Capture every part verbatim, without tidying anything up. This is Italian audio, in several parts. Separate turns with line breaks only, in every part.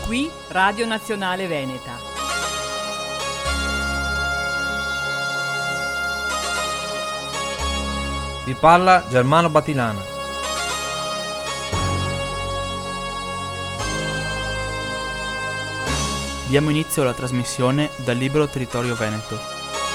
Qui Radio Nazionale Veneta.
Vi parla Germano Batilana.
Diamo inizio alla trasmissione dal Libero Territorio Veneto.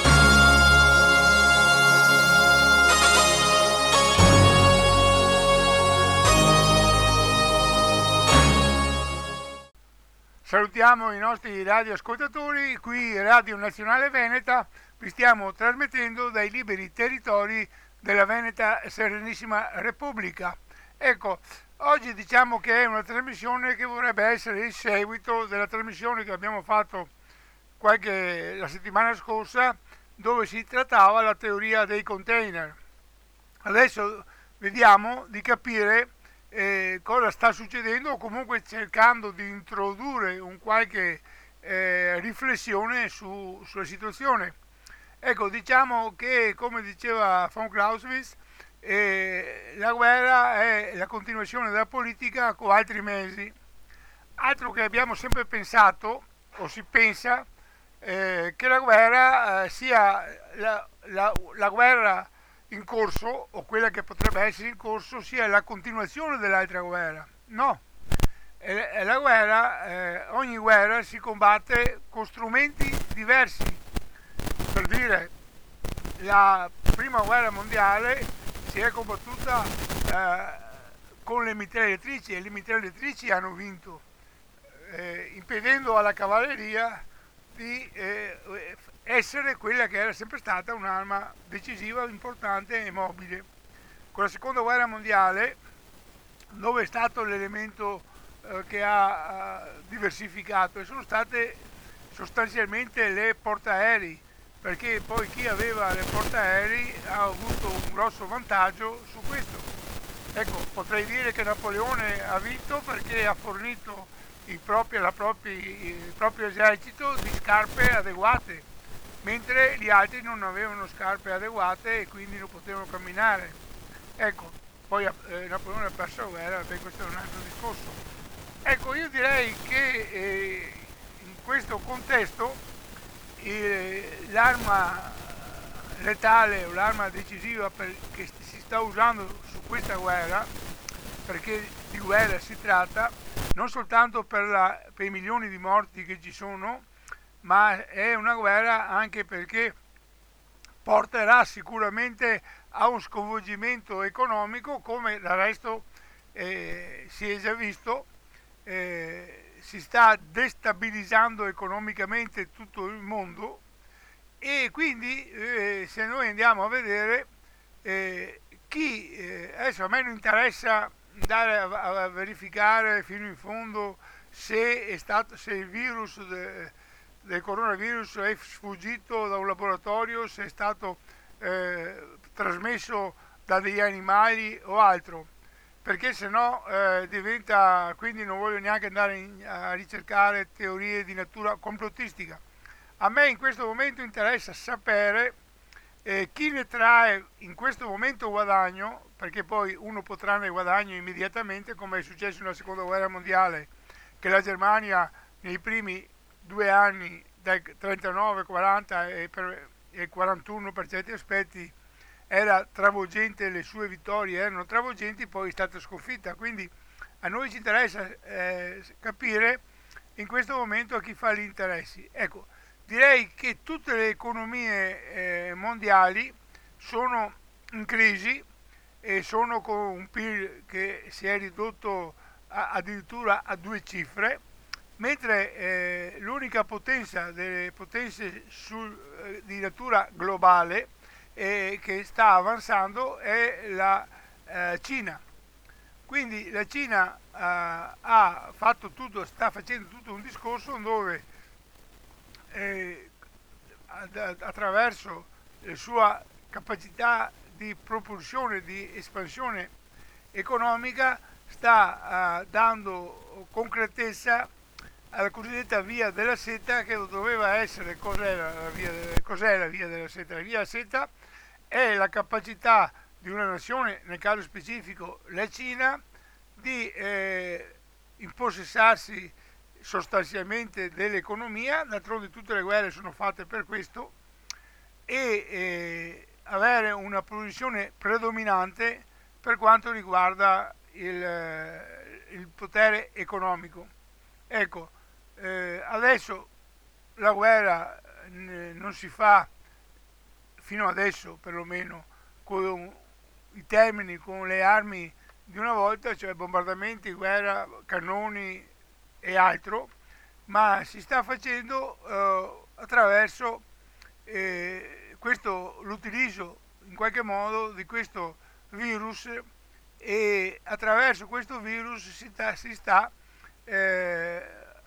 Salutiamo i nostri radioascoltatori, qui Radio Nazionale Veneta, vi stiamo trasmettendo dai liberi territori della Veneta Serenissima Repubblica. Ecco, oggi diciamo che è una trasmissione che vorrebbe essere il seguito della trasmissione che abbiamo fatto qualche, la settimana scorsa, dove si trattava la teoria dei container. Adesso vediamo di capire Eh, cosa sta succedendo, o comunque cercando di introdurre un qualche eh, riflessione su, sulla situazione. Ecco, diciamo che, come diceva von Clausewitz, eh, la guerra è la continuazione della politica con altri mezzi. Altro che abbiamo sempre pensato, o si pensa, eh, che la guerra eh, sia la, la, la guerra in corso, o quella che potrebbe essere in corso, sia la continuazione dell'altra guerra. No, è, è la guerra, eh, ogni guerra si combatte con strumenti diversi. Per dire, la prima guerra mondiale si è combattuta eh, con le mitragliatrici, e le mitragliatrici hanno vinto, eh, impedendo alla cavalleria di eh, essere quella che era sempre stata un'arma decisiva, importante e mobile. Con la seconda guerra mondiale, dove è stato l'elemento eh, che ha eh, diversificato, e sono state sostanzialmente le portaerei, perché poi chi aveva le portaerei ha avuto un grosso vantaggio su questo. Ecco, potrei dire che Napoleone ha vinto perché ha fornito il proprio, la propri, il proprio esercito di scarpe adeguate, mentre gli altri non avevano scarpe adeguate e quindi non potevano camminare. Ecco, poi eh, Napoleone ha perso la guerra, beh, questo è un altro discorso. Ecco, io direi che eh, in questo contesto eh, l'arma letale o l'arma decisiva per, che si sta usando su questa guerra, perché di guerra si tratta, non soltanto per, la, per i milioni di morti che ci sono, ma è una guerra anche perché porterà sicuramente a un sconvolgimento economico, come del resto eh, si è già visto. Eh, si sta destabilizzando economicamente tutto il mondo, e quindi eh, se noi andiamo a vedere eh, chi, eh, adesso a me non interessa andare a, a verificare fino in fondo se è stato, se il virus de, del coronavirus è sfuggito da un laboratorio, se è stato eh, trasmesso da degli animali o altro, perché se no eh, diventa, quindi non voglio neanche andare in, a ricercare teorie di natura complottistica. A me in questo momento interessa sapere eh, chi ne trae in questo momento guadagno, perché poi uno può trarne guadagno immediatamente, come è successo nella seconda guerra mondiale, che la Germania nei primi due anni, dal trentanove quaranta e, per, e quarantuno per certi aspetti, era travolgente, le sue vittorie erano travolgenti, poi è stata sconfitta. Quindi a noi ci interessa eh, capire in questo momento a chi fa gli interessi. Ecco, direi che tutte le economie eh, mondiali sono in crisi e sono con un P I L che si è ridotto a, addirittura a due cifre, mentre eh, l'unica potenza delle potenze sul, eh, di natura globale eh, che sta avanzando è la eh, Cina. Quindi la Cina eh, ha fatto tutto, sta facendo tutto un discorso dove eh, attraverso la sua capacità di propulsione, di espansione economica, sta uh, dando concretezza alla cosiddetta via della seta, che doveva essere, cos'era la via, cos'è la via della seta? La via della seta è la capacità di una nazione, nel caso specifico la Cina, di eh, impossessarsi sostanzialmente dell'economia, d'altronde tutte le guerre sono fatte per questo, e eh, avere una posizione predominante per quanto riguarda il, eh, il potere economico. Ecco, eh, adesso la guerra eh, non si fa, fino adesso perlomeno, con i termini, con le armi di una volta, cioè bombardamenti, guerra, cannoni e altro, ma si sta facendo eh, attraverso eh, questo, l'utilizzo in qualche modo di questo virus, e attraverso questo virus si sta, si sta eh,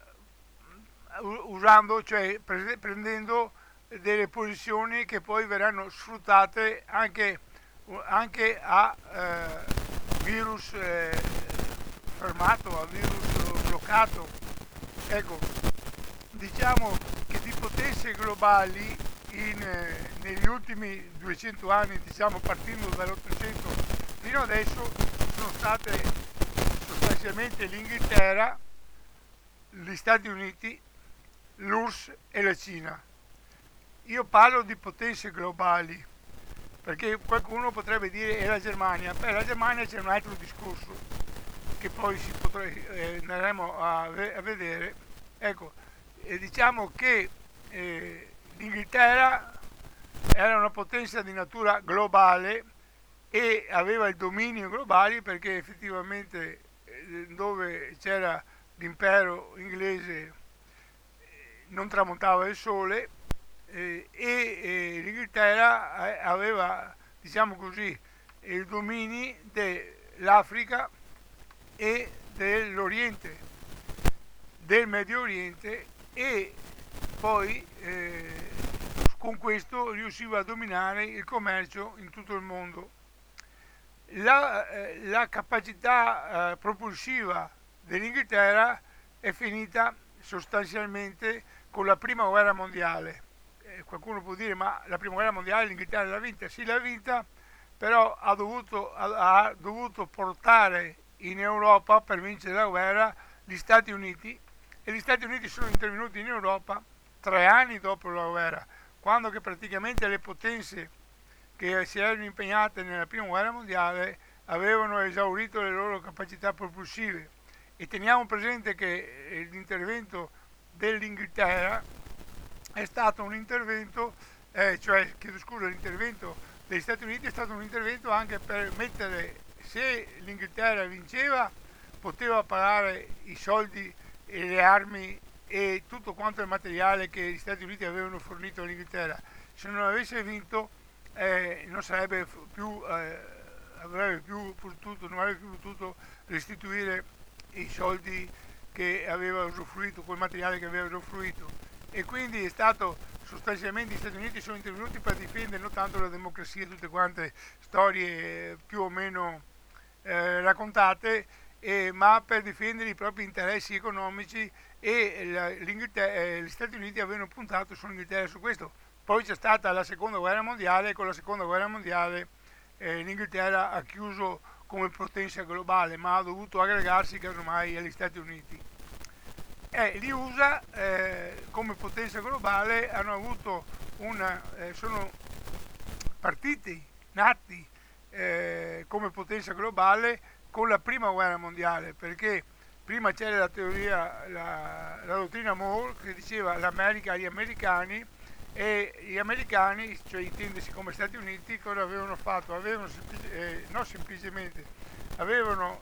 usando, cioè pre- prendendo delle posizioni che poi verranno sfruttate anche, anche a eh, virus eh, fermato, a virus bloccato. Ecco, diciamo che di potenze globali in, eh, negli ultimi duecento anni, diciamo partendo dall'Ottocento fino adesso, sono state sostanzialmente l'Inghilterra, gli Stati Uniti, l'U R S S e la Cina. Io parlo di potenze globali, perché qualcuno potrebbe dire è la Germania. Per la Germania c'è un altro discorso che poi si potrà, eh, andremo a, a vedere. Ecco, e diciamo che eh, l'Inghilterra era una potenza di natura globale e aveva il dominio globale, perché effettivamente eh, dove c'era l'impero inglese eh, non tramontava il sole, eh, e eh, l'Inghilterra aveva, diciamo così, il dominio dell'Africa e dell'Oriente, del Medio Oriente, e poi eh, con questo riusciva a dominare il commercio in tutto il mondo. La, eh, la capacità eh, propulsiva dell'Inghilterra è finita sostanzialmente con la prima guerra mondiale. Eh, qualcuno può dire ma la prima guerra mondiale l'Inghilterra l'ha vinta, sì l'ha vinta, però ha dovuto, ha, ha dovuto portare in Europa per vincere la guerra gli Stati Uniti, e gli Stati Uniti sono intervenuti in Europa tre anni dopo la guerra, quando che praticamente le potenze che si erano impegnate nella prima guerra mondiale avevano esaurito le loro capacità propulsive. E teniamo presente che l'intervento dell'Inghilterra è stato un intervento, eh, cioè chiedo scusa, l'intervento degli Stati Uniti è stato un intervento anche per mettere, se l'Inghilterra vinceva, poteva pagare i soldi e le armi e tutto quanto il materiale che gli Stati Uniti avevano fornito all'Inghilterra. Se non avesse vinto eh, non sarebbe più, eh, avrebbe più potuto, non avrebbe più potuto restituire i soldi che aveva usufruito, quel materiale che aveva usufruito. E quindi è stato sostanzialmente, gli Stati Uniti sono intervenuti per difendere non tanto la democrazia, tutte quante storie più o meno eh, raccontate, eh, ma per difendere i propri interessi economici, e la, eh, gli Stati Uniti avevano puntato sull'Inghilterra su questo. Poi c'è stata la seconda guerra mondiale, e con la seconda guerra mondiale eh, l'Inghilterra ha chiuso come potenza globale, ma ha dovuto aggregarsi casomai agli Stati Uniti. Eh, gli U S A eh, come potenza globale hanno avuto una, eh, sono partiti, nati eh, come potenza globale con la prima guerra mondiale, perché prima c'era la teoria, la, la dottrina Moore, che diceva l'America agli americani, e gli americani, cioè intendersi come Stati Uniti, cosa avevano fatto? Avevano eh, non semplicemente, avevano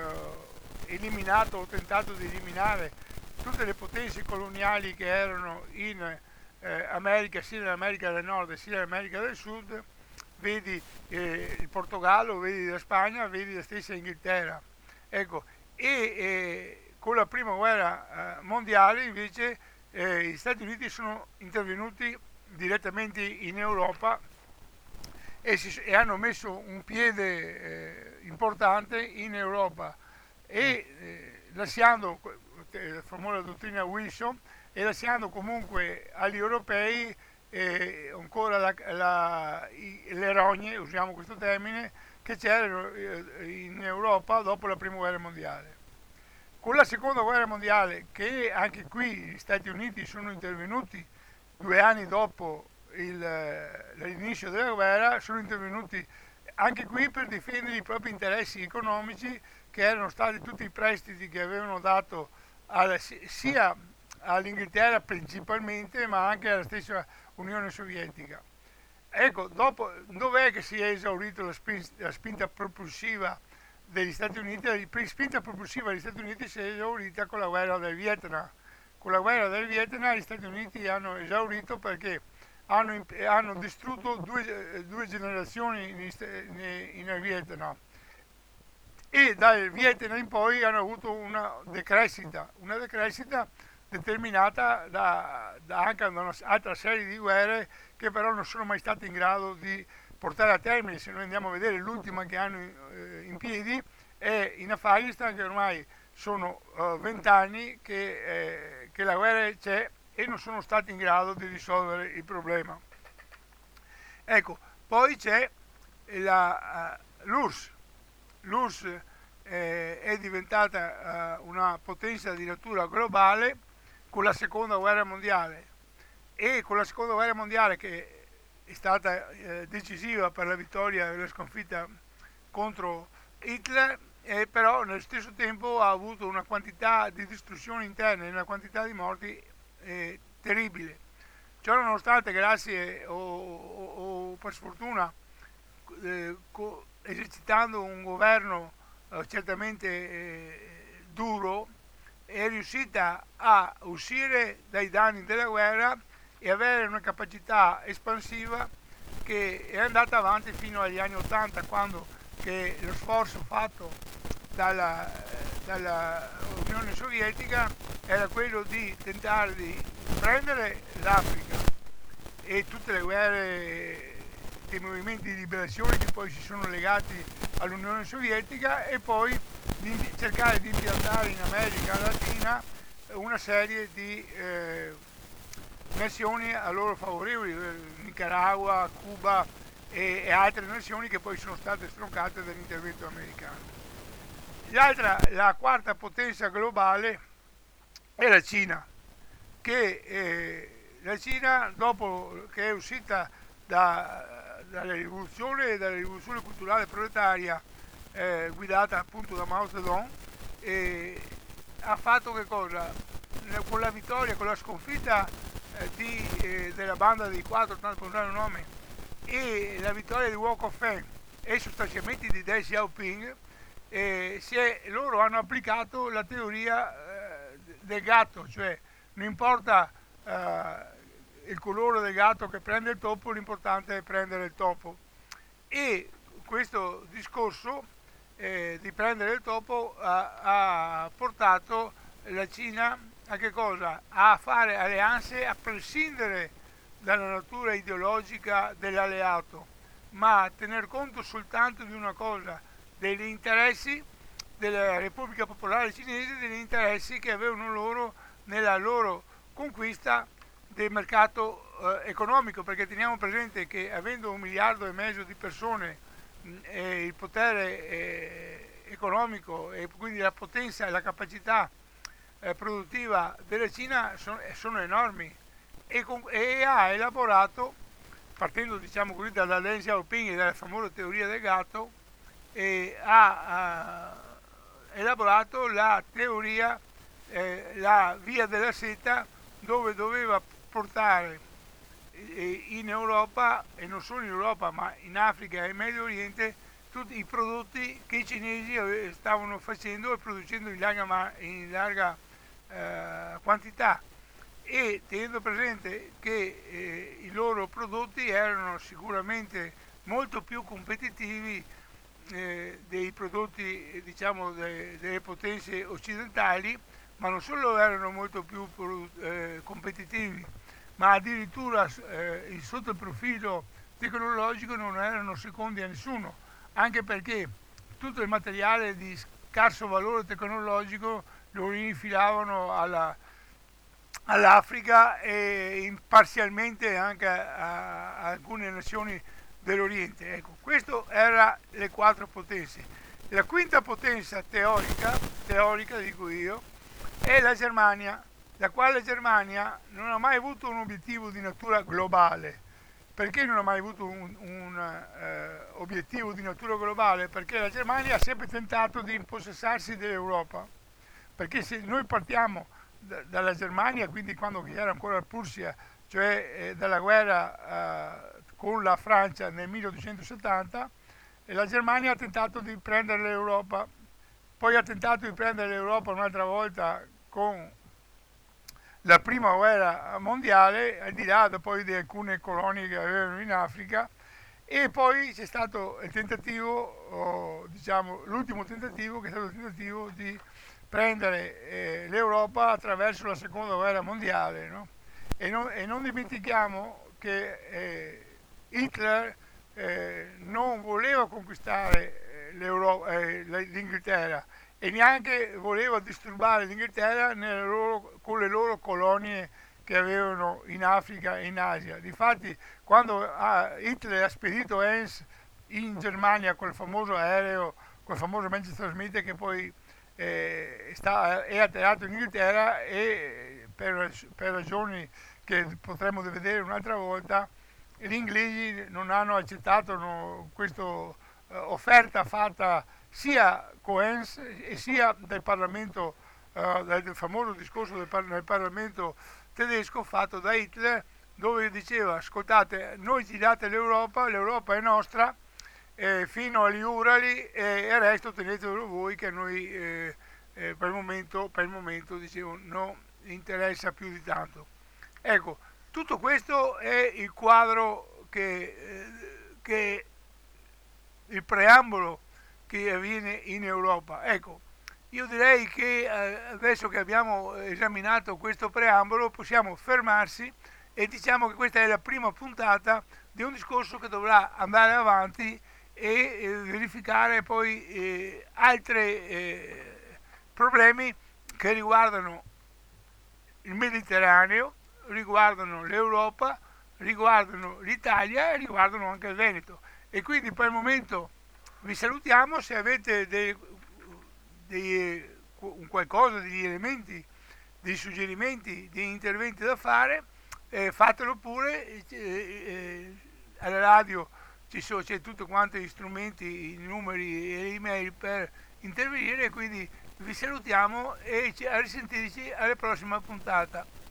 eh, eliminato o tentato di eliminare tutte le potenze coloniali che erano in eh, America, sia nell'America del Nord sia nell'America del Sud, vedi eh, il Portogallo, vedi la Spagna, vedi la stessa Inghilterra. Ecco, e eh, con la prima guerra eh, mondiale invece eh, gli Stati Uniti sono intervenuti direttamente in Europa e, si, e hanno messo un piede eh, importante in Europa, e eh, lasciando la famosa dottrina Wilson, e lasciando comunque agli europei eh, ancora la, la, i, le rogne, usiamo questo termine, che c'erano eh, in Europa dopo la prima guerra mondiale. Con la seconda guerra mondiale, che anche qui gli Stati Uniti sono intervenuti due anni dopo il, l'inizio della guerra, sono intervenuti anche qui per difendere i propri interessi economici, che erano stati tutti i prestiti che avevano dato alla, sia all'Inghilterra principalmente, ma anche alla stessa Unione Sovietica. Ecco, dopo, dov'è che si è esaurita la, spin- la spinta propulsiva degli Stati Uniti? La spinta propulsiva degli Stati Uniti si è esaurita con la guerra del Vietnam. Con la guerra del Vietnam gli Stati Uniti hanno esaurito perché hanno, hanno distrutto due, due generazioni in, in Vietnam, e dal Vietnam in poi hanno avuto una decrescita, una decrescita determinata da, da anche da un'altra serie di guerre che però non sono mai state in grado di portare a termine. Se noi andiamo a vedere l'ultima che hanno eh, in piedi è in Afghanistan, che ormai sono vent'anni uh, che, eh, che la guerra c'è e non sono stati in grado di risolvere il problema. Ecco, poi c'è la, uh, l'U R S S. L'U R S S eh, è diventata uh, una potenza di natura globale con la seconda guerra mondiale, e con la seconda guerra mondiale, che è stata eh, decisiva per la vittoria e la sconfitta contro Hitler, eh, però nello stesso tempo ha avuto una quantità di distruzioni interne e una quantità di morti eh, terribile. Ciò nonostante, grazie o, o, o per sfortuna, eh, co- esercitando un governo eh, certamente eh, duro, è riuscita a uscire dai danni della guerra e avere una capacità espansiva che è andata avanti fino agli anni ottanta, quando che lo sforzo fatto dalla, dalla Unione Sovietica era quello di tentare di prendere l'Africa e tutte le guerre dei movimenti di liberazione che poi si sono legati all'Unione Sovietica, e poi di cercare di impiantare in America Latina una serie di eh, nazioni a loro favorevoli, Nicaragua, Cuba e, e altre nazioni che poi sono state stroncate dall'intervento americano. L'altra, la quarta potenza globale è la Cina, che eh, la Cina, dopo che è uscita da, dalla rivoluzione e dalla rivoluzione culturale proletaria eh, guidata appunto da Mao Zedong, eh, ha fatto che cosa? Con la vittoria, con la sconfitta eh, di, eh, della banda dei quattro, tanto per usare un nome, e la vittoria di Wu Kongfei e sostanzialmente di Deng Xiaoping, eh, si è, loro hanno applicato la teoria eh, del gatto, cioè non importa eh, il colore del gatto che prende il topo, l'importante è prendere il topo. E questo discorso eh, di prendere il topo ha, ha portato la Cina a che cosa? A fare alleanze a prescindere dalla natura ideologica dell'alleato, ma a tener conto soltanto di una cosa, degli interessi della Repubblica Popolare Cinese, degli interessi che avevano loro nella loro conquista del mercato eh, economico, perché teniamo presente che avendo un miliardo e mezzo di persone mh, eh, il potere eh, economico e quindi la potenza e la capacità eh, produttiva della Cina sono, sono enormi, e, con, e ha elaborato, partendo diciamo così dalla Deng Xiaoping e dalla famosa teoria del gatto, e ha, ha elaborato la teoria, eh, la via della seta, dove doveva portare eh, in Europa, e non solo in Europa ma in Africa e in Medio Oriente, tutti i prodotti che i cinesi stavano facendo e producendo in larga, in larga eh, quantità, e tenendo presente che eh, i loro prodotti erano sicuramente molto più competitivi eh, dei prodotti eh, diciamo de, delle potenze occidentali, ma non solo erano molto più eh, competitivi, ma addirittura eh, sotto il profilo tecnologico non erano secondi a nessuno, anche perché tutto il materiale di scarso valore tecnologico lo infilavano alla all'Africa e parzialmente anche a, a alcune nazioni dell'Oriente. Ecco, queste erano le quattro potenze. La quinta potenza teorica, teorica, dico io, è la Germania, la quale Germania non ha mai avuto un obiettivo di natura globale. Perché non ha mai avuto un, un eh, obiettivo di natura globale? Perché la Germania ha sempre tentato di impossessarsi dell'Europa. Perché se noi partiamo da, dalla Germania, quindi quando era ancora Prussia, cioè eh, dalla guerra eh, con la Francia nel milleottocentosettanta, e la Germania ha tentato di prendere l'Europa, poi ha tentato di prendere l'Europa un'altra volta con la prima guerra mondiale, al di là poi di alcune colonie che avevano in Africa, e poi c'è stato il tentativo, oh, diciamo l'ultimo tentativo, che è stato il tentativo di prendere eh, l'Europa attraverso la seconda guerra mondiale, no? E, non, e non dimentichiamo che eh, Hitler eh, non voleva conquistare eh, eh, l'Inghilterra, e neanche voleva disturbare l'Inghilterra nelle loro, con le loro colonie che avevano in Africa e in Asia. Difatti, quando ah, Hitler ha spedito Heinz in Germania col famoso aereo, col famoso Manchester Smith, che poi eh, sta, è atterrato in Inghilterra, e per, per ragioni che potremo vedere un'altra volta, gli inglesi non hanno accettato no, questa eh, offerta fatta sia Coens e sia del Parlamento, uh, del famoso discorso del, par- del Parlamento tedesco fatto da Hitler, dove diceva: ascoltate, noi ci date l'Europa, l'Europa è nostra eh, fino agli Urali, e il resto tenetelo voi, che a noi eh, eh, per il momento, per il momento dicevo, non interessa più di tanto. Ecco, tutto questo è il quadro che, eh, che il preambolo che avviene in Europa. Ecco, io direi che eh, adesso che abbiamo esaminato questo preambolo possiamo fermarsi, e diciamo che questa è la prima puntata di un discorso che dovrà andare avanti e eh, verificare poi eh, altri eh, problemi che riguardano il Mediterraneo, riguardano l'Europa, riguardano l'Italia e riguardano anche il Veneto. E quindi per il momento vi salutiamo. Se avete dei, dei, un qualcosa, degli elementi, dei suggerimenti, degli interventi da fare, eh, fatelo pure. Eh, eh, alla radio ci sono, c'è tutti quanti gli strumenti, i numeri e le email per intervenire. Quindi vi salutiamo e a risentirci alla prossima puntata.